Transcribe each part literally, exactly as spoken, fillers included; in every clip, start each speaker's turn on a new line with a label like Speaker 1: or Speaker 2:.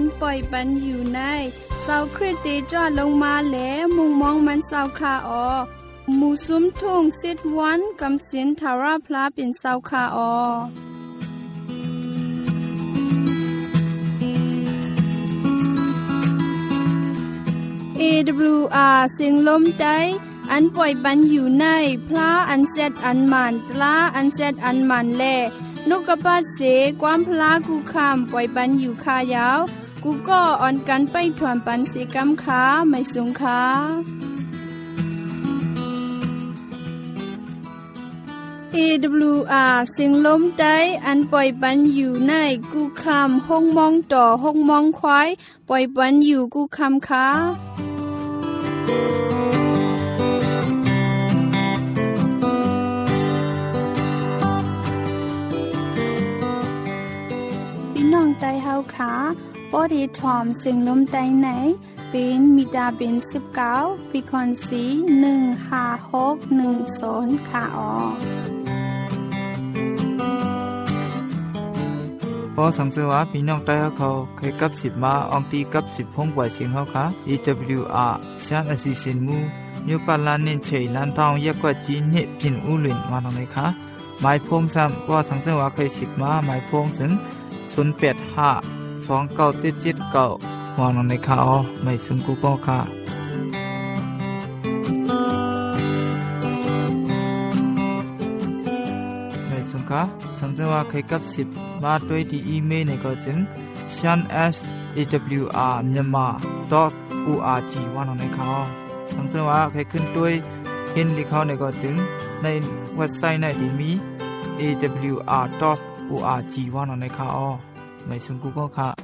Speaker 1: นปล่อยปันอยู่ในเศร้าคริสเตจอดลงมาแหลมุงมองมันเศร้าคาออหมู่ซุ้มทุ่งสิทธวันกำสินทาราพลาเป็นเศร้าคาออเอ ดับเบิลยู อาร์ เสียงลมใจอันปล่อยปันอยู่ในพระอันเซตอันมันปลาอันเซตอันมันแลนกกระปาเสความพลากูคำปล่อยปันอยู่คายาวกูก็อ่อนกันไปถวนปันเสกำขาไม่สงขาเอ ดับเบิลยู อาร์ เสียงลมใจอันปล่อยปันอยู่ในกูคำห้องมองต่อห้องมองควายปล่อยปันอยู่กูคำขาน้องไตเฮาขาปอดีทอมสิ่งลมไตไหนเป็นมิดาเป็นสิบเก้าปีคอนสีหนึ่งห้าหกหนึ่งศูนย์ขาออ
Speaker 2: พอสังเกตว่าพี่น้องไตเฮาเขาเคยกับสิบมาอองตีกับสิบพงปล่อยเสียงเฮาค่ะ อี ดับเบิลยู อาร์ ชานอสิสินมูยูปาลานินเฉยลันทองเยกว่าจีนเนพินอุลินมาตรงไหนคะหมายพงซ้ำพอสังเกตว่าเคยสิบมาหมายพงถึงศูนย์แปดห้า สองเก้าเจ็ดเจ็ดเก้าวางลงในข่าวไม่ซึ่งกูก็ค่ะไม่ซึ่งค่ะสังเกตว่าเคยกับสิบมาด้วยที่อีเมลในก็จึง shan s a w r myanmar dot org วางลงในข่าวสังเกตว่าเคยขึ้นด้วยเห็นที่เขาในก็จึงในเว็บไซต์ในที่มี a w r dot org วางลงในข่าวไม่ซึ่งกูก็ค่ะ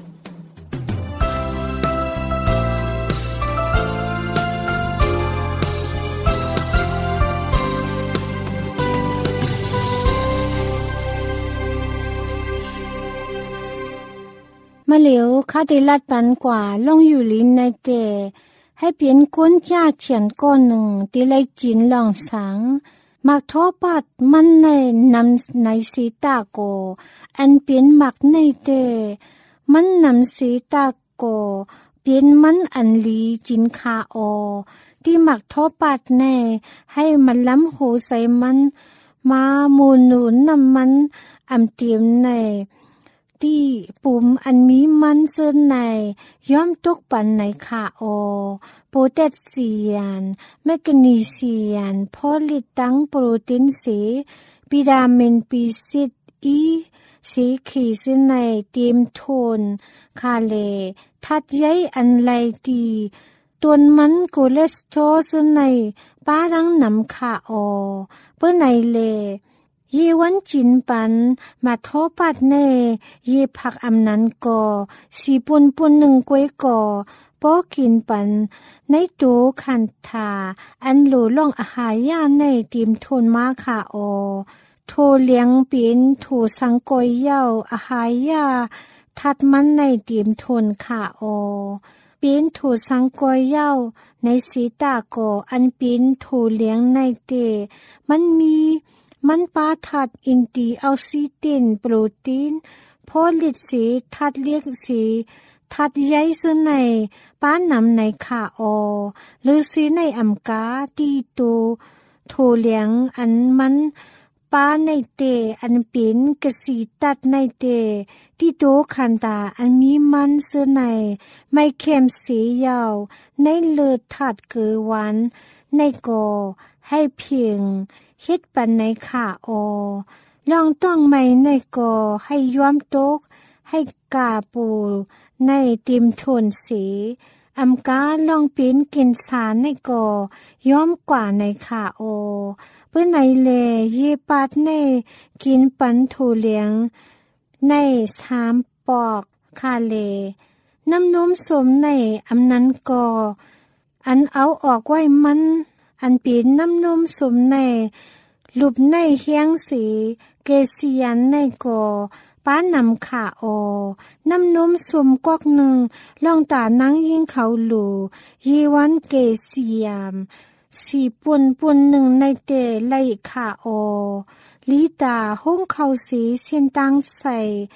Speaker 3: มาเหลียวข้าได้ลัดปันกว่าลงอยู่ลินในแต่ให้เปลี่ยนก้นจ้าเฉียนก้อนหนึ่งที่ไล่จินหลองสังมักท้อปัดมันในนำในสีตาโกอันเปลี่ยนมักในแต่มันนำสีตาโกเปลี่ยนมันอันลีจินคาโอที่มักท้อปัดแน่ให้มันล้ำหูใส่มันมามูนูนนำมันอำเตียมในที่ปุ่มอันมีมันเส้นในย่อมตกปันในขาโอโพแทสเซียนแมกนีเซียนโพลิตังโปรตีนสีวิตามินบีซิกอีสีขีเส้นในเตรียมโทนคาเลทัดใยอันไหลดีตัวมันโคเลสเตอรอลเส้นในป้าดังนำขาโอเพื่อในเลเยวันจินปันมาทอปัดเนเยผักอำนันกอสีปุนปุนหนึ่งกวยกอปอกินปันในตูคันทาอันโหลล่องอาหารยาในติมทนมาค่ะออโทเลี้ยงปีนถูสังกอยเย้าอาหารยาทัดมันในติมทนค่ะออปีนถูสังกอยเย้าในสีตาโกอันปีนถูเลี้ยงในเตมันมีมันปาทัดอินทีอัลซิตินโปรตีนโพลิตสีทัดเลียกสีทัดใยซึ่งในป้านำในขาออหรือสีในอัมกาตีตูโทเลียงอันมันป้าในเตอันเป็นกสีตัดในเตที่โตคันตาอันมีมันซึ่งในไม่เข้มสียาวในเลือดทัดเกือวันในกอให้เพียงเฮ็ดปันในขาออลองต้องไม่ในกอให้ย้อมตกให้กาปูในติมทนสีอำกาลองเป็นกินสารในกอย้อมกว่าในขาออเพื่อในเลเยปัดในกินปันถูเลี้ยงในสามปอกคาเลน้ำนมสมในอำนั้นกออันเอาออกไว้มันอันเป็นน้ำนมสมในลูบในเฮียงสีเกษียนในกอป้านำขาออน้ำนมสมกอกหนึ่งลองตานั่งยิงเขาหลูยีวันเกษียมสีปุ่นปุ่นหนึ่งในเตไลขาออลีตาห้องเขาสีเส้นตังใส่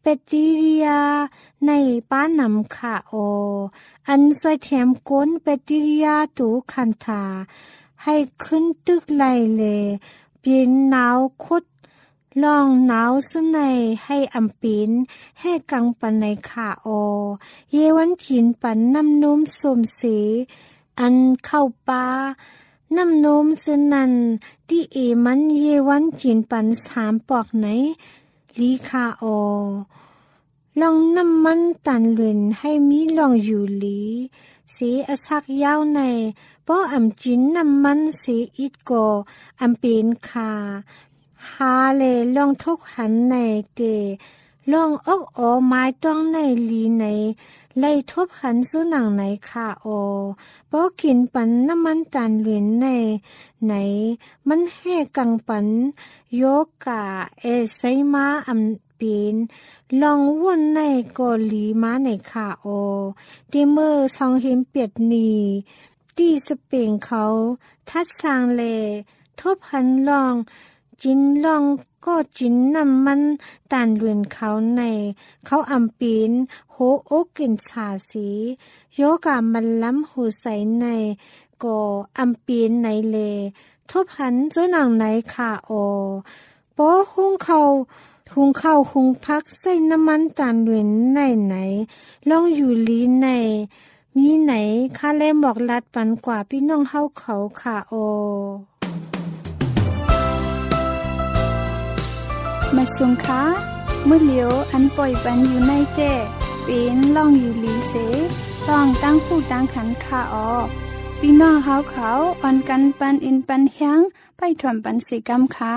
Speaker 3: บคทีเรียในป้านำค่ะโออันใส่แถมก้นแบคทีเรียตูคันทาให้ขึ้นตึกไหลเลเปลี่ยนหนาวคดลองหนาวซึ่งในให้อำปีนให้กังปันในขาโอเยวันขินปันน้ำนมสมสีอันเข้าปาน้ำนมซึ่งนั้นที่เอมันเยวันขินปันสามปอกไหนลีขาโอลองน้ำมันตันเลือนให้มีลองอยู่หลีสีอสักยาวในป้ออำจินน้ำมันสีอิดโกอำเป็นคาหาเลลองทุกหันในเกลองอกออไม้ต้องในลีในไล่ทบหันสุนังในขาโอป้อกินปันน้ำมันตันเลือนในไหนมันแห่กังปันโยกาเอไซมาอำเป็นลองวนในกอลีมาในขาโอดิเมอร์ซองเห็นเปียดนีตีสเปงเขาทัดสร้างเลทบหันลองจินลองก็จินน้ำมันตานเรือนเขาในเขาอำปีนโหโอกินชาสีโยกามันล้ำหูใสในก็อำปีนในเลทบหันเจ้าหนังในขาโอป้อหุ้งเขาหุงข้าวหุงพักใส่น้ำมันตาลเรือนในไหนลองอยู่ลีในมีไหนคาแลหมอกลัดปันกว่าพี่น้องเฮาเขาค่ะโอ
Speaker 1: มาสุงคะเมื่อเหลียวอันปล่อยปันอยู่ในเจเป็นลองอยู่ลีเสลองตั้งผู้ตั้งขันค่ะออพี่น้องเฮาเขาอ่อนกันปันอินปันเฮียงไปถวมปันสิกรรมค่ะ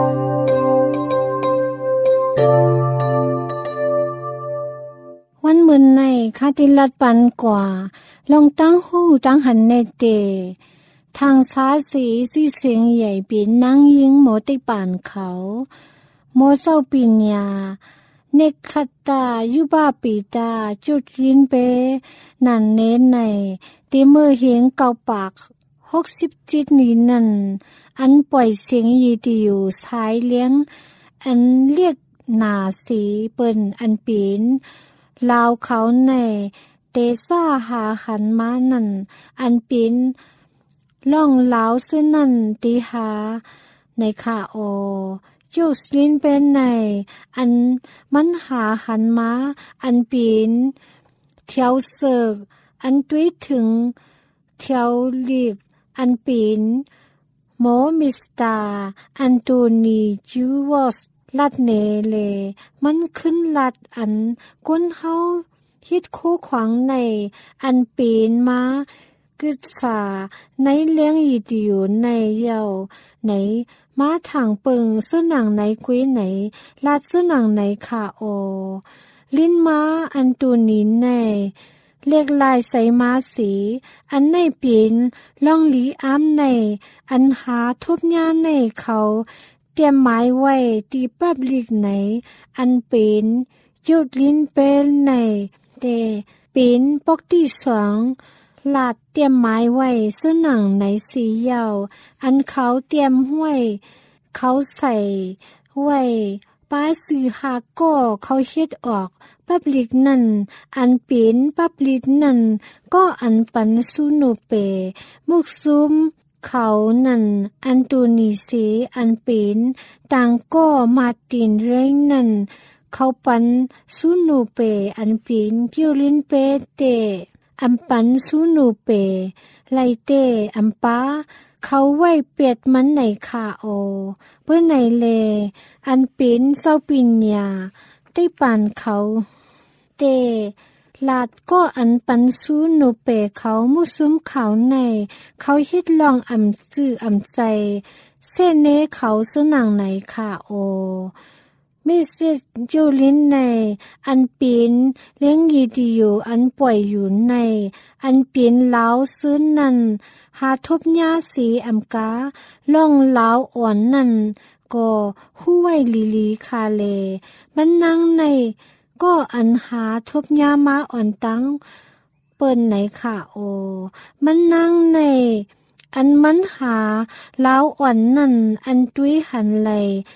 Speaker 3: วันมื้อในคาติลัดปันกว่าลองตั้งหู้ตั้งหันในเตทางสาสีสิเสียงใหญ่เป็นนางยิงโมติปานเขาโมเจ้าปิญญาเนกขัตตายุบาปีตาจุดยินเปนันเน้นในตีมือเหียงเกาปากหกสิบจิตนี้นั่นอันปล่อยเสียงยีดีอยู่สายเลี้ยงอันเรียกหนาสีเปิ้นอันปีนลาวเขาในเตซ่าหาหันมานั่นอันปีนล่องลาวซึ่งนั่นตีหาในขาโอจูสลินเป็นในอันมันหาหันมาอันปีนเที่ยวเสิร์กอันตุ้ยถึงเที่ยวลีกอันปีนโมมิสตาอันโตนีจูวอสลัดเนเลมันขึ้นลัดอันก้นเฮาฮิดคู่ขวางในอันปีนมากึศษาในเลี้ยงอีดิวในเยาในมาทางปึงซึ่งหนังในกุ้ยไหนลาดซึ่งหนังในขาโอลิ้นม้าอันตูนีในเรียกลายใสมาสีอันในปีนล่องหลีอ้ำในอันหาทุบญาในเขาเตรียมหมายไว้ตีปับลิกไหนอันเป็นยุดลิ้นเป็นในเตเป็นปกที่สองลาดเตรียมหมายไว้ซึ่งหนังในสีเยาอันเขาเตรียมห้วยเขาใส่ไว้ป้าซื้อหาก็เขาเฮ็ดออกปับลิกนั่นอันเป็นปับลิกนั่นก็อันปันซูโนเปมุกซุมเขานั่นอันตูนีเสอันเป็นต่างก็มาตินเร่งนั่นเขาปันซูโนเปอันเป็นกิวลินเปเตอัมปันซูโนเปไลเตอัมปาเขาไว้เปียดมันในขาโอเพื่อในเลอันเป็นเศร้าปิญญาได้ปานเขาเตลาดก็อันปันซูโนเปเขามุซุมเขาในเขาฮิดลองอำจื้ออำใจเส้นเนเขาสนังในขาโอมิสโจลินในอันปีนเลี้ยงยีดีอยู่อันป่วยอยู่ในอันปีนเล้าซื้อนั่นหาทบญาสีอำกาล่องเล้าอ่อนนั่นก็หู้ไว้ลีลีคาเลมันนั่งในก็อันหาทบญามาอ่อนตั้งเปิ้นไหนค่ะโอมันนั่งในอันมันหาเล้าอ่อนนั่นอันตุ้ยหันไหล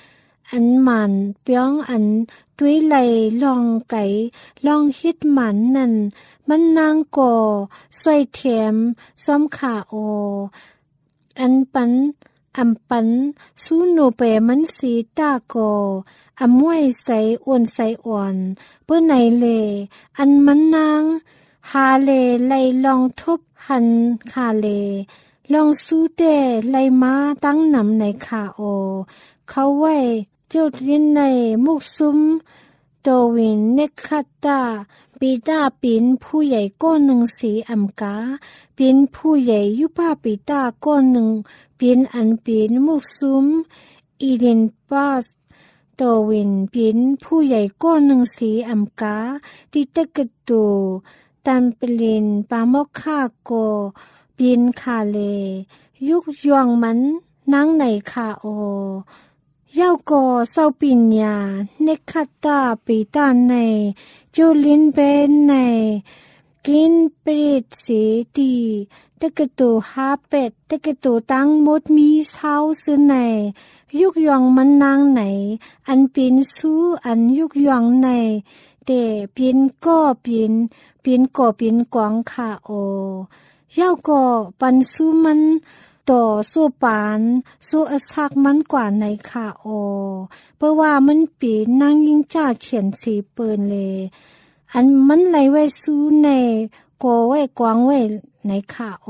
Speaker 3: อันมันเปียงอันด้วยไหลลองไก่ลองฮิตมันนั่นมันนางก่อสวยเทียมซ้อมขาโออันปันอำปันสู้โนเปมันสีตาโกอำมวยใสอ้วนใสอ่อนเปื้อไหนเลอันมันนางฮาเลไลลองทบหันคาเลลองสู้เดไลมาตั้งนำในขาโอเขาไว้จุดยินในมุกซุ้มโดวินเนคัตตาปีตาปินผู้ใหญ่ก้อนหนึ่งสีอัมกาปินผู้ใหญ่ยุป้าปีตาก้อนหนึ่งปินอันปินมุกซุ้มอีเดนปาสโดวินปินผู้ใหญ่ก้อนหนึ่งสีอัมกาติตะกะตูตันเปลินปามอกคาโกปินคาเลยุกยองมันนั่งในคาโอยาวกอเศร้าปิญญาเนคัตตาปีตาในจูลินเบนในกินปริตสีตีตะกะตูฮาเป็ดตะกะตูตั้งมดมีเศร้าซื้อในยุกยองมันนางไหนอันปินสู้อันยุกยองในแต่ปินก็ปินปินก็ปินกวางขาโอยาวกอปันสู้มันต่อสู้ปานสู้อสักมันกว่าในขาโอเพราะว่ามันปีนางยิงจ้าเขียนสีเปินเลยอันมันไหลไว้สู้ในโกไว้กวางไว้ในขาโอ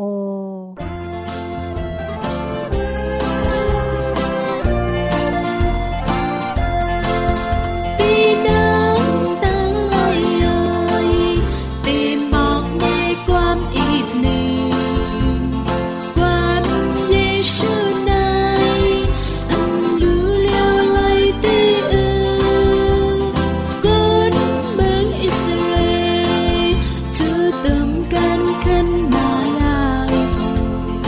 Speaker 4: เ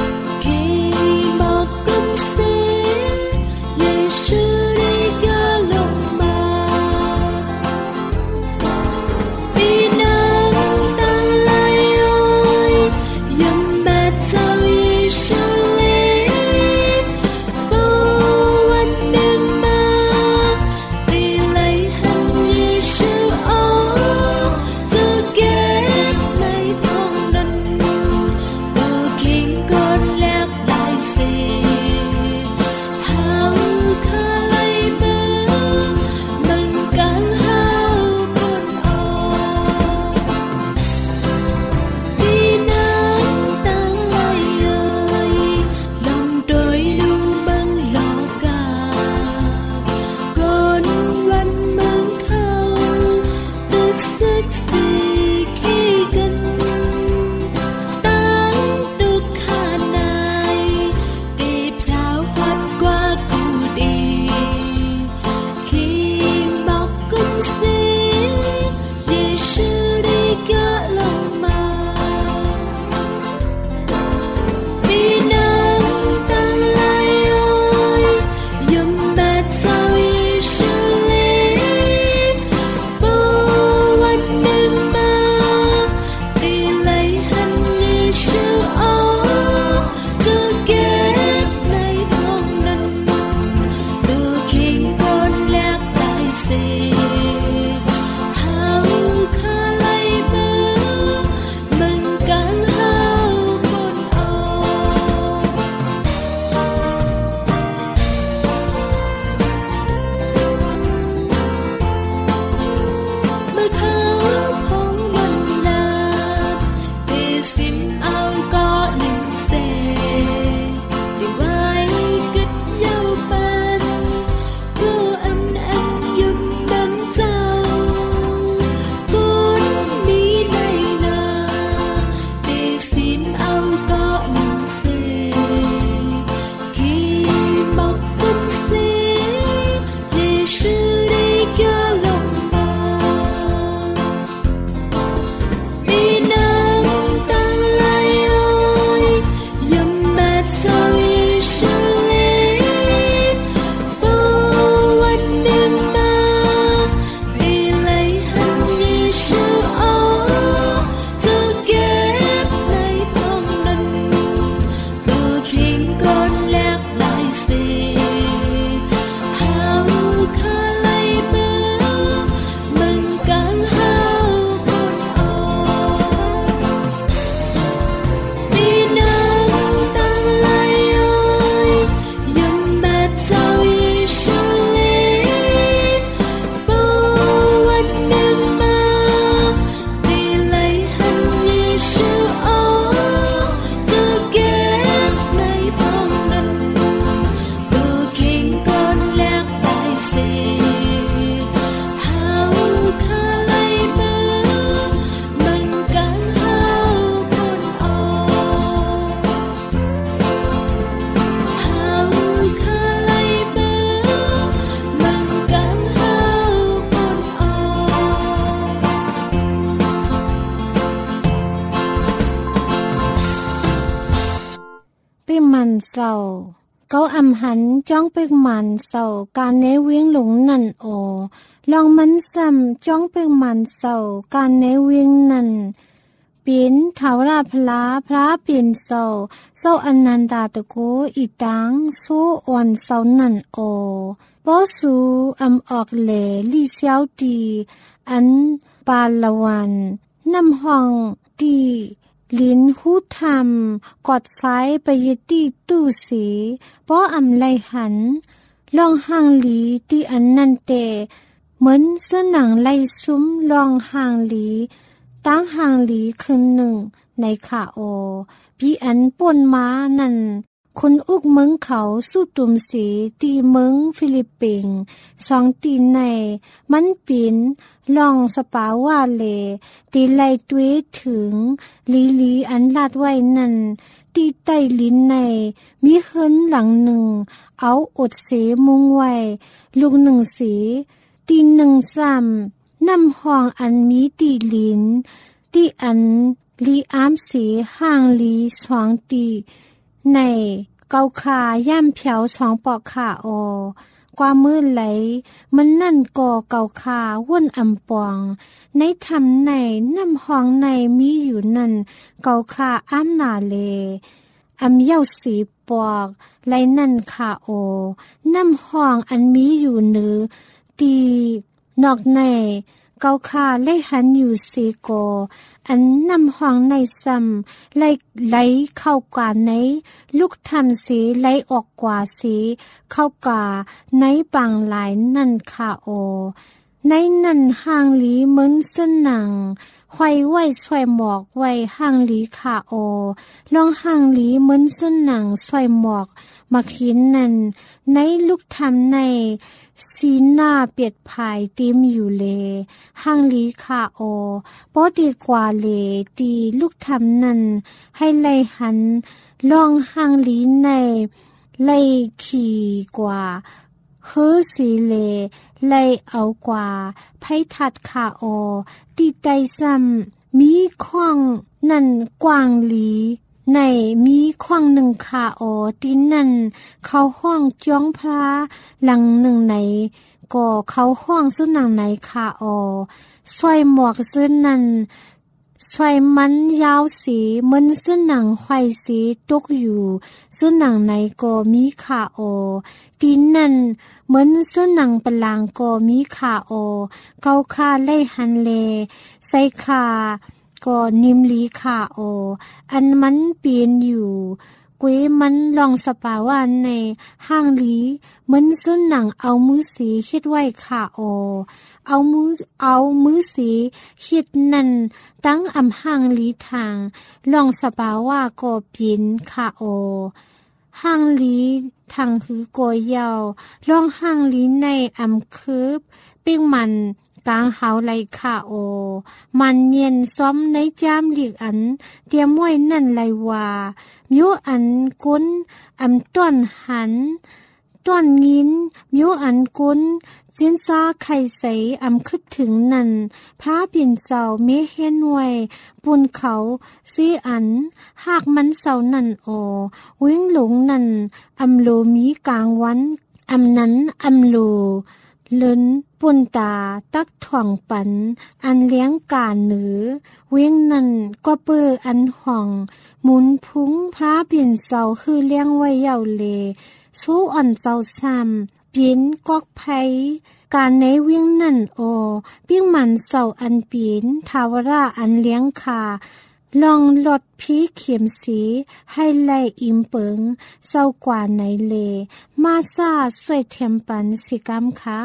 Speaker 3: เศร้าเกาอำหันจ้องเป็กมันเศร้าการในเวียงหลงนั่นโอลองมันซ้ำจ้องเป็กมันเศร้าการในเวียงนั่นปินทาวราพลาพระปินเศร้าเศร้าอนันดาตะโกอีตังสู้อ่อนเศร้านั่นโอปอสูอำออกเหลลี่เซียวดีอันปาละวันน้ำห้องดีลิ้นหูทำกอดซ้ายไปยตีตู้สีป้ออำไลหันลองห่างหลีตีอันนันเตเหมือนเสื้อหนังไล่ซุ้มลองห่างหลีตั้งห่างหลีคืนหนึ่งในขาโอพี่อันป่นม้านั่นคนอุกเมืองเขาสู้ตุ่มสีตีเมืองฟิลิปปินส์สองตีในมันปินลองสปาว่าเลตีไลตัวถึงลีลีอันลาดไว้นั่นตีใต้ลิ้นในมีเฮินหลังหนึ่งเอาอดเสมุงไว้ลูกหนึ่งสีตีหนึ่งซ้ำนำห้องอันมีตีลิ้นตีอันลีอามสีห่างลีสองตีในเกาขาย่ำเผียวสองปอกขาโอกว่ามือไหลมันนั่นก่อเกาขาว่นอำปองในทำในน้ำห้องในมีอยู่นั่นเกาขาอ้ามนาเลอำเย้าสีปอกไหลนั่นขาโอน้ำห้องอันมีอยู่เนื้อตีนอกในเกาขาไหลหันอยู่สีโกอันนำห้องในซ้ำไหลไหลเข้ากว่าในลูกทำสีไหลออกกว่าสีเข้ากว่าในปังหลายนั่นค่ะโอในนั่นห่างหลีเหมือนเส้นหนังไขว้ไว้สวยหมอกไว้ห่างหลีค่ะโอลองห่างหลีเหมือนเส้นหนังสวยหมอกมาขินนั่นในลูกทำในสีหน้าเปียดภายติมอยู่เลห่างลีขาโอปอดีกว่าเลตีลูกทำนั้นให้ไล่หันลองห่างลีในไล่ขี่กว่าเฮือสีเลไล่เอากว่าไพทัดขาโอตีไตซ้ำมีข้องนั่นกว้างหลีในมีขว้างหนึ่งขาโอตีนั่นเขาห้องจ้องพระหลังหนึ่งไหนก็เขาห้องซึ่งหนังไหนขาโอสวยหมวกซึ่งนั้นสวยมันยาวสีเหมือนซึ่งหนังไขว้สีตกอยู่ซึ่งหนังไหนก็มีขาโอตีนั่นเหมือนซึ่งหนังปลางก็มีขาโอเกาคาไล่หันเลใส่ขาก็นิมลีขาโออันมันเปลี่ยนอยู่กุ้ยมันลองสปาวันในห้างลีมันซึ่งหนังเอามือสีคิดไว้ขาโอเอามือเอามือสีคิดนั่นตั้งอำห้างลีทางลองสปาว่าก็เปลี่ยนขาโอห้างลีทางหือโกยยาวลองห้างลีในอำคืบปิ้งมันกลางเฮาไลขาโอมันเมียนซ้อมในจามหลีกอันเตรียมไว้นั่นไลว่ามิวอันกุนอำต้นหันต้นงินมิวอันกุนจินซาไข่ใสอำคิดถึงนั่นพระปิ่นเสาเมเห็นไว้ปุนเขาซีอันหากมันเสานั่นโอวิ่งหลงนั่นอำโลมีกลางวันอำนั้นอำโลเลินปุ่นตาตักถ่วงปันอันเลี้ยงกาเหนือเวียงนั่นก็เปื้ออันห่องหมุนพุ้งพระเปลี่ยนเสาคือเลี้ยงไว้ยาวเลสู้อ่อนเจ้าซ้ำเปลี่ยนกอกไผการในเวียงนั่นโอปิ้งมันเสาอันเปลี่ยนทาวราอันเลี้ยงคาลองลดพีเข็มสีให้ไล่อิ่มเปิงเศร้ากว่าในเลมาซาสวยเทียมปันสิกรรมค่ะ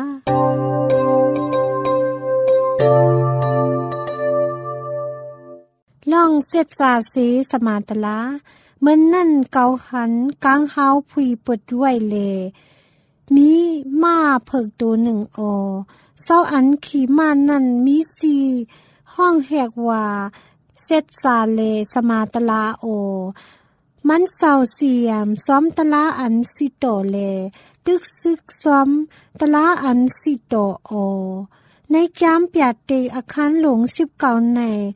Speaker 3: ลองเสร็จสาสีสมาตลาเหมือนนั่นเกาหันกลางเฮาผุยเปิดด้วยเลมีม้าเพิกตัวหนึ่งโอเศร้าอันขี่ม้านั่นมีสีห้องแหกว่าเซตซาเลสมาตลาโอมันเศร้าเสียมซ้อมตลาอันสิโตเลตึกซึกซ้อมตลาอันสิโตโอในจามเปียดเตอาคารหลวงสิบเก้าใน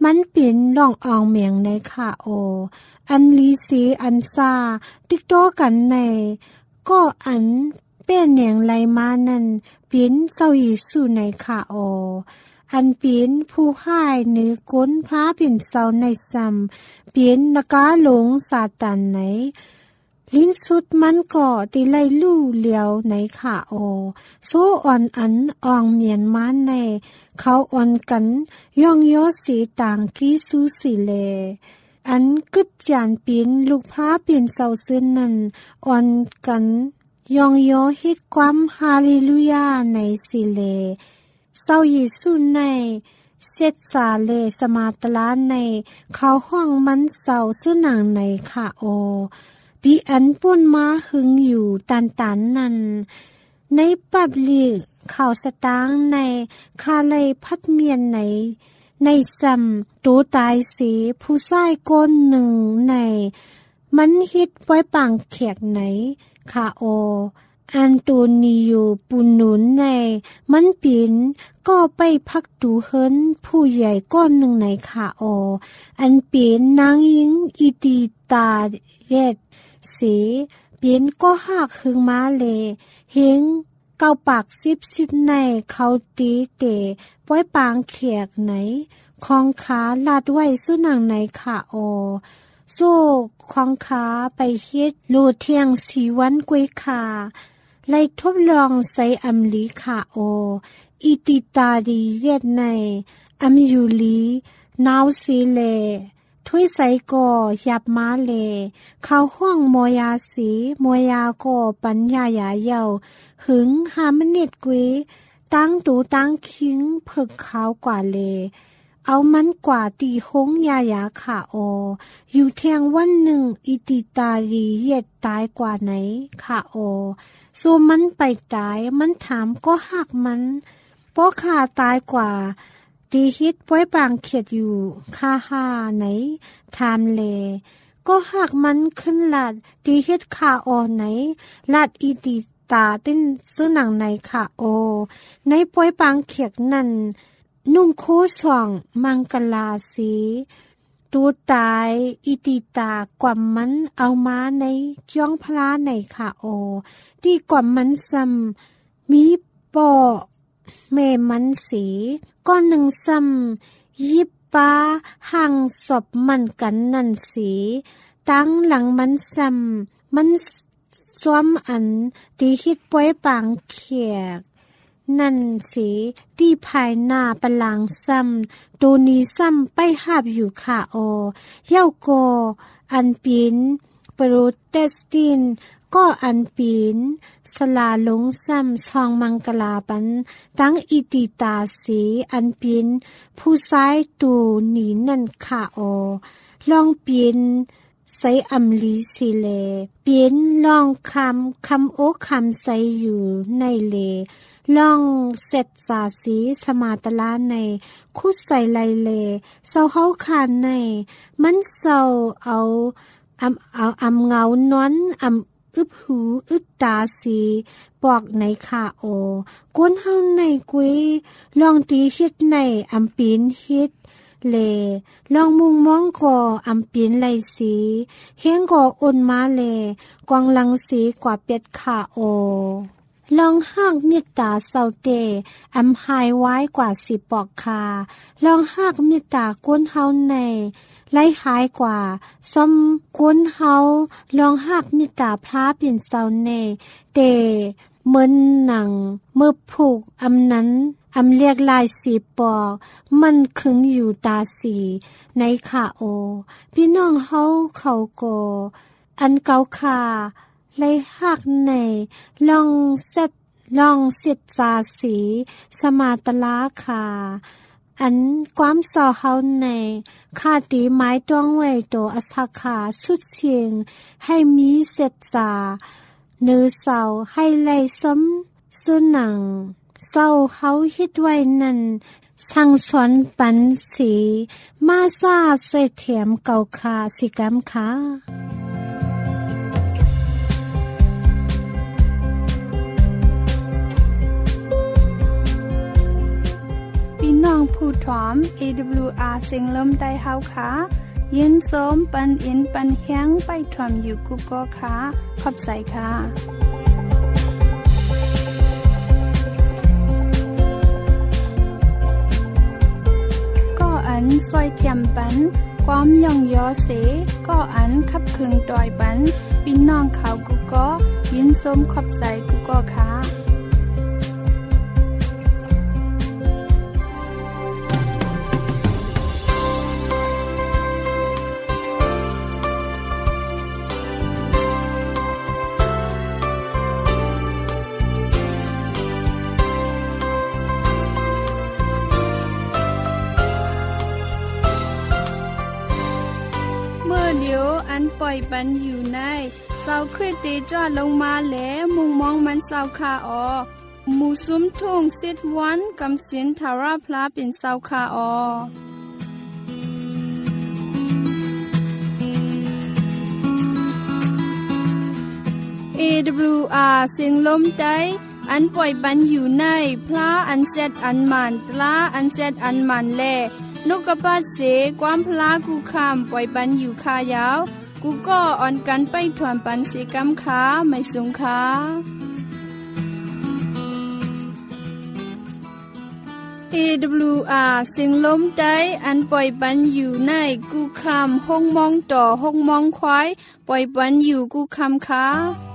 Speaker 3: มันเป็นล่องอองเมียงในค่ะโออันลีสีอันซาติกโตกันในก็อันเป็นเนียงไหลมานั่นเป็นเจ้าเยซูในค่ะโออันเป็นผู้ให้เนื้อก้นพาเป็นเสาในซ้ำเป็นนกาหลงซาตานไหนลิ้นสุดมันก่อตีไล่ลู่เหลียวในค่ะโอโซอ่อนอันอ่องเมียนมาในเขาอ่อนกันย่องย่อสีต่างกี้ซูสีเลอันกึดจานปีนลูกพาเป็นเสาซึ้นนั้นอ่อนกันย่องย่อเฮ็ดความฮาเลลูยาในสิเลเสาเยซูในเสร็จสาเลสมาตลาในเขาห้องมันเสาซึ้นหนังในค่ะโอปีอันป่นมาหึงอยู่ตันตันนั้นในปับลีข่าวสตางในคาเลยพัดเมียนในในซ้ำตูตายสีผู้ชายก้นหนึ่งในมันฮิตไว้ปางแขกไหนคาโออันโตนิโอปุนนุนในมันปีนก็ไปพักดูเฮินผู้ใหญ่ก้อนหนึ่งในคาโออันปีนนางหญิงอิติตาเรศสีเปลี่ยนก็หักหึงมาเลเฮงเกาปากซิบซิบในเขาตีเตะไว้ปางเขียกไหนคองขาลาดไว้ซื้อหนังไหนค่ะโอโซ่คองขาไปเฮ็ดโลเทียงสีวันกวยขาไล่ทบลองใส่อำลีค่ะโออิติตาดีเย็ดในอำยูลีนาวสีเลถ้วยใส่ก่อหยับมาเลเข้าห้องมอยาสีมอยาก่อปัญญายาเยาหึงหามเน็ดกวยตั้งตูตั้งคิงเพิกขาวกว่าเลเอามันกว่าตีหงยายาขาโออยู่เทียงวันหนึ่งอิติตาลีเย็ดตายกว่าไหนขาโอส่วนมันไปตายมันถามก็หักมันเพราะขาตายกว่าตีฮิตไว้บางเขียดอยู่คาหาไหนทามเลก็หักมันขึ้นหลัดตีฮิตคาโอไหนหลัดอิติตาติ้นซื้อหนังในขาโอในป่วยบางเขียดนั่นนุ่งโคส่องมังกลาสีตูตายอิติตากว่ามันเอามาในย่องพลาในขาโอที่กว่ามันซ้ำมีปอเมมันสีก้อนหนึ่งซ้ำยิบปาห่างศพมันกันนั่นสีตั้งหลังมันซ้ำมันซ้อมอันตีฮิตป่วยปางเขียกนั่นสีที่ภายหน้าปลังซ้ำตัวนี้ซ้ำไปหาบอยู่ค่ะโอเย้าโกอันปีนโปรเตสตินก็อันปีนสลาลงซ้ำช่องมังกลาปันตั้งอิติตาสีอันปีนผู้ซ้ายตูหนีนั่นค่ะโอลองปีนใส่อำลีสิเลเปลี่ยนลองคำคำโอคำใส่อยู่ในเลลองเสร็จสาสีสมาตลาในคุดใส่ไลเลเศร้าเฮาคานในมันเศร้าเอาอำเอาอำเงานอนอำอึบหูอึบตาสีปอกในขาโอกวนเฮาในกุยลองตีเฮ็ดในอำปีนเฮ็ดเลลองมุงมองก่ออำปีนไหลสีเฮงก่ออ่นมาเลกวางลังสีกว่าเป็ดขาโอลองหักเมตตาเศร้าเตอำหายไว้กว่าสิปอกคาลองหักเมตตาก้นเฮาในไล่หายกว่าซ้อมก้นเฮาลองหักเมตตาพระเป็นเศร้าเนเตเหมือนหนังเมื่อผูกอำนั้นอำเรียกลายสีปอกมันขึงอยู่ตาสีในขาโอพี่น้องเฮาเขาก็อันเกาคาเลยหักในลองเสร็จลองเสร็จจาสีสมาตลาคาอันความสอเฮาในคาตีไม้ต้วงไว้โตอสักขาชุดเชียงให้มีเสร็จจาเนื้อเสาให้ไล่ซ้ำซื้อหนังเศร้าเขาฮิตไว้นั่นสั่งสอนปันสีมาซาสวยเถียมเก่าคาสิกรรมค่ะ
Speaker 1: พี่น้องผู้ผู้ถอม เอ ดับเบิลยู อาร์ เสียงลมใต้เฮาค่ะยินส้มปันอินปันแห้งไปถอมอยู่กุกก็ค่ะขอบใจค่ะก็อันซอยเทียมปันความย่องยอเสก็อันขับคึงดอยปันพี่น้องเขากุกก็ยินส้มขอบใจกุกก็ค่ะอันปล่อยปันอยู่ในเสาคริสเตจอดลงมาแล้วมุงมองมันเสาคาออหมู่ซุ้มทุ่งสิดวันกำสินทาราพลาเป็นเสาคาออ เอ ดับเบิลยู อาร์ เสียงลมใต้อันปล่อยปันอยู่ในพลาอันเซดอันมันปลาอันเซดอันมันแลนกกระปาเสความพลากูคำปล่อยปันอยู่คายาวกูก็อ่อนกันไปถวนปันเสกำขาไม่สูงขาเอ ดับเบิลยู อาร์ เสียงลมใต้อันปล่อยปันอยู่ในกูคำห้องมองต่อห้องมองควายปล่อยปันอยู่กูคำขา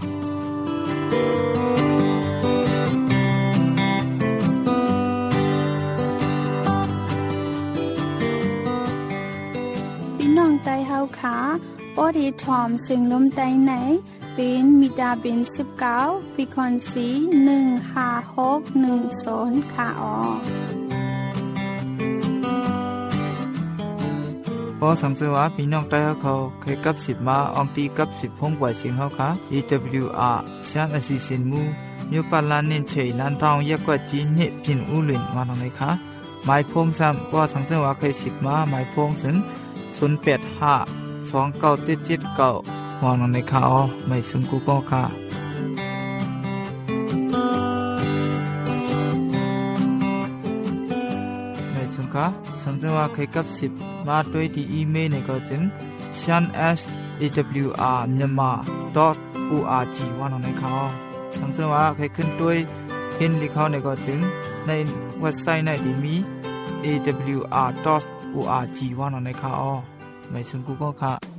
Speaker 1: น้องไตเฮาขาปอดีทอมซึ่งลมไตไหนเป็นมิดาเป็นสิบเก้าปีคอนสีหนึ่งห้าหกหนึ่งศูนย์ค่ะออ
Speaker 2: พอสังเกตว่าพี่น้องไตเฮาเขาเคยกับสิบมาอองตีกับสิบพงกว่าเสียงเฮาค่ะ เอ ดับเบิลยู อาร์ ชานอสิสินมูนิวปาลานเน้นเฉยลันทองยักกว่าจีนเนพินอูหลินมาหนังไหนคะหมายพงซ้ำก็สังเกตว่าเคยสิบมาหมายพงถึงศูนย์แปดห้า สองเก้าเจ็ดเจ็ดเก้ามองในข่าวไม่ซึ่งกูก็ค่ะไม่ซึ่งค่ะสังเกตว่าเคยกับสิบมาด้วยที่อีเมลในก็จึง shan s a w r myanmar dot org ว่านในข่าวสังเกตว่าเคยขึ้นด้วยเห็นที่เขาในก็จึงในเว็บไซต์ในที่มี เอ ดับเบิลยู อาร์ ดอท โอ อาร์ จี ว่านในข่าวไม่ซึ่งกูก็ค่ะ